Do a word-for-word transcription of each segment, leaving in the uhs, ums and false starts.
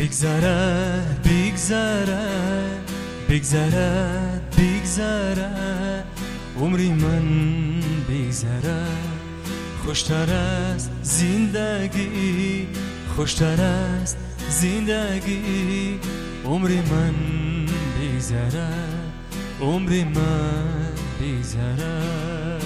بگذرد بگذرد بگذرد بگذرد عمری من بگذرد خوشتر است زندگی خوشتر است زندگی عمری من بگذرد عمری من بگذرد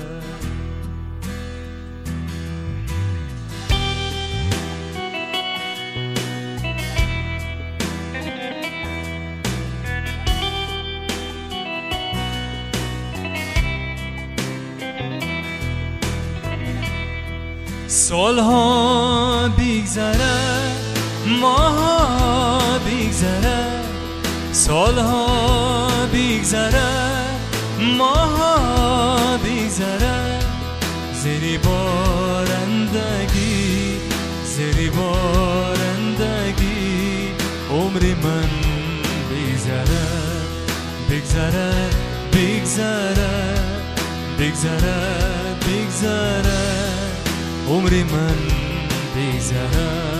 سالها بگذرد ماها بگذرد سالها بگذرد ماها بگذرد زیر بارندگی زیر بارندگی عمری من بگذرد بگذرد بگذرد بگذرد بگذرد عمری من بگذرد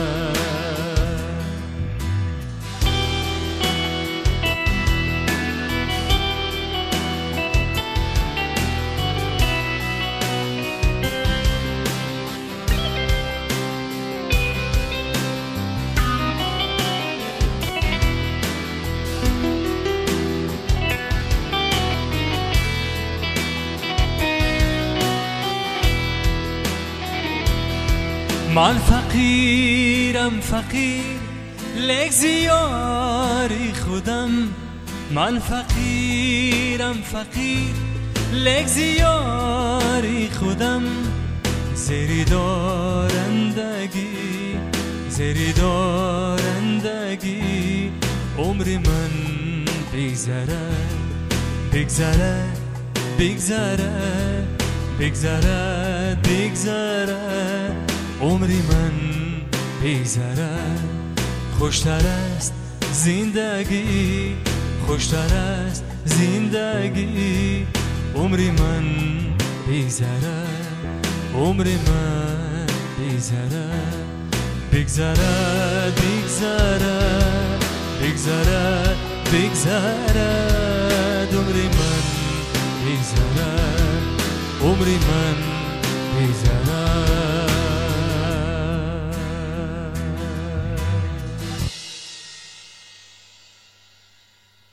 من فقیرم فقیر لیک زیاری خودم من فقیرم فقیر لیک زیاری خودم زیر دارندگی زیر دارندگی عمری من بگذرد بگذرد بگذرد بگذرد بگذرد عمری من بگذرد خوشتر است زندگی خوشتر است زندگی عمری من بگذرد عمری من بگذرد بگذرد بگذرد بگذرد بگذرد عمری من بگذرد عمری من بگذرد